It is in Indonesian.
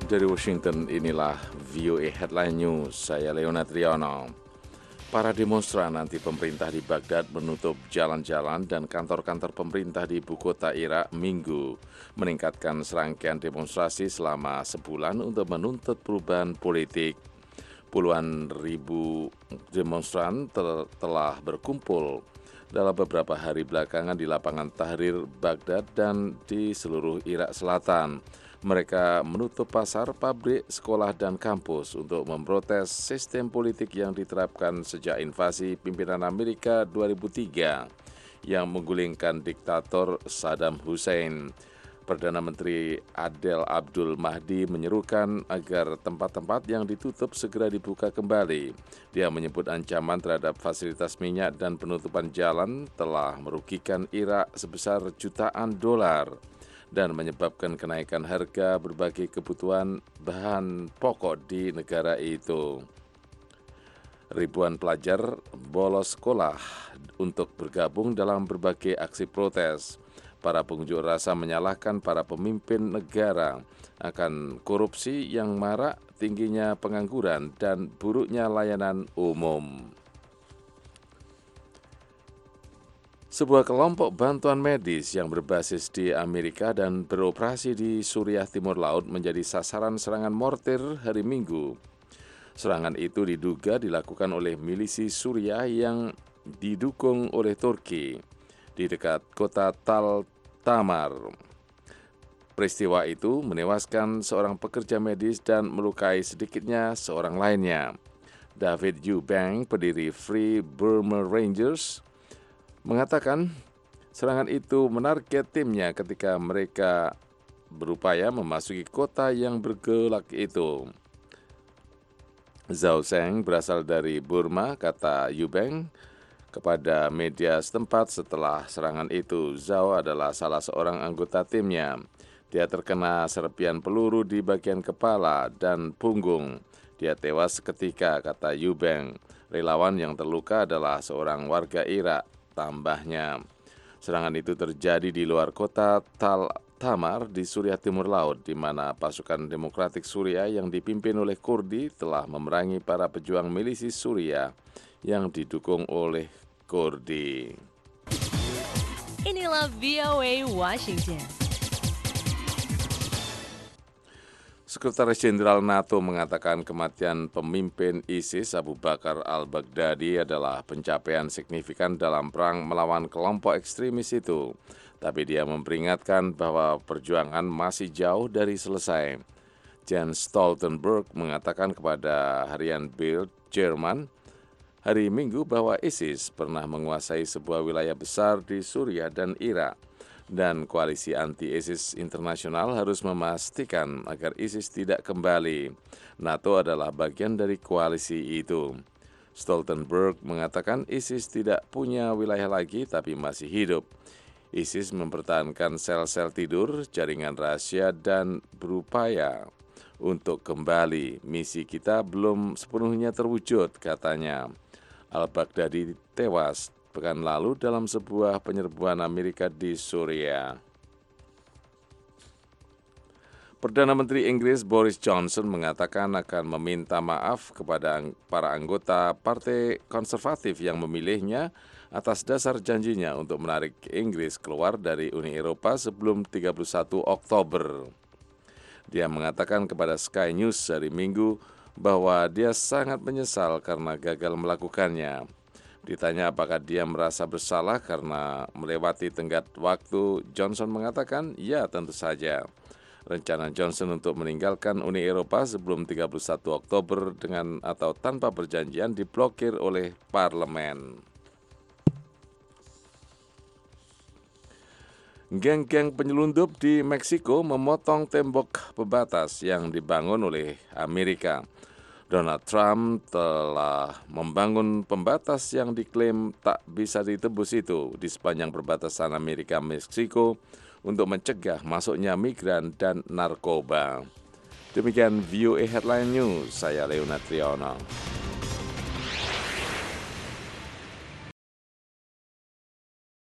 Dari Washington, inilah VOA Headline News. Saya Leonard Triono. Para demonstran anti pemerintah di Baghdad menutup jalan-jalan dan kantor-kantor pemerintah di ibu kota Irak Minggu, meningkatkan serangkaian demonstrasi selama sebulan untuk menuntut perubahan politik. Puluhan ribu demonstran telah berkumpul dalam beberapa hari belakangan di lapangan Tahrir, Baghdad, dan di seluruh Irak Selatan. Mereka menutup pasar, pabrik, sekolah, dan kampus untuk memprotes sistem politik yang diterapkan sejak invasi pimpinan Amerika 2003 yang menggulingkan diktator Saddam Hussein. Perdana Menteri Adel Abdul Mahdi menyerukan agar tempat-tempat yang ditutup segera dibuka kembali. Dia menyebut ancaman terhadap fasilitas minyak dan penutupan jalan telah merugikan Irak sebesar jutaan dolar dan menyebabkan kenaikan harga berbagai kebutuhan bahan pokok di negara itu. Ribuan pelajar bolos sekolah untuk bergabung dalam berbagai aksi protes. Para pengunjuk rasa menyalahkan para pemimpin negara akan korupsi yang marak, tingginya pengangguran, dan buruknya layanan umum. Sebuah kelompok bantuan medis yang berbasis di Amerika dan beroperasi di Suriah Timur Laut menjadi sasaran serangan mortir hari Minggu. Serangan itu diduga dilakukan oleh milisi Suriah yang didukung oleh Turki di dekat kota Tal Tamar. Peristiwa itu menewaskan seorang pekerja medis dan melukai sedikitnya seorang lainnya. David Eubank, pendiri Free Burma Rangers, mengatakan serangan itu menarget timnya ketika mereka berupaya memasuki kota yang bergejolak itu. Zhao Zheng berasal dari Burma, kata Eubank kepada media setempat setelah serangan itu. Zhao adalah salah seorang anggota timnya. Dia terkena serpian peluru di bagian kepala dan punggung. Dia tewas seketika, kata Eubank. Relawan yang terluka adalah seorang warga Irak. Tambahnya, serangan itu terjadi di luar kota Tal Tamar di Suriah Timur Laut, di mana pasukan demokratik Suriah yang dipimpin oleh Kurdi telah memerangi para pejuang milisi Suriah yang didukung oleh Kurdi. Inilah VOA Washington. Sekretaris Jenderal NATO mengatakan kematian pemimpin ISIS Abu Bakar al-Baghdadi adalah pencapaian signifikan dalam perang melawan kelompok ekstremis itu. Tapi dia memperingatkan bahwa perjuangan masih jauh dari selesai. Jens Stoltenberg mengatakan kepada harian Bild, Jerman, hari Minggu bahwa ISIS pernah menguasai sebuah wilayah besar di Suriah dan Irak. Dan koalisi anti-ISIS internasional harus memastikan agar ISIS tidak kembali. NATO adalah bagian dari koalisi itu. Stoltenberg mengatakan ISIS tidak punya wilayah lagi tapi masih hidup. ISIS mempertahankan sel-sel tidur, jaringan rahasia, dan berupaya untuk kembali. Misi kita belum sepenuhnya terwujud, katanya. Al-Baghdadi tewas pekan lalu dalam sebuah penyerbuan Amerika di Suriah. Perdana Menteri Inggris Boris Johnson mengatakan akan meminta maaf kepada para anggota Partai Konservatif yang memilihnya atas dasar janjinya untuk menarik Inggris keluar dari Uni Eropa sebelum 31 Oktober. Dia mengatakan kepada Sky News hari Minggu bahwa dia sangat menyesal karena gagal melakukannya. Ditanya apakah dia merasa bersalah karena melewati tenggat waktu, Johnson mengatakan, ya tentu saja. Rencana Johnson untuk meninggalkan Uni Eropa sebelum 31 Oktober dengan atau tanpa perjanjian diblokir oleh parlemen. Geng-geng penyelundup di Meksiko memotong tembok pembatas yang dibangun oleh Amerika. Donald Trump telah membangun pembatas yang diklaim tak bisa ditebus itu di sepanjang perbatasan Amerika-Meksiko untuk mencegah masuknya migran dan narkoba. Demikian VOA Headline News, saya Leonard Triono.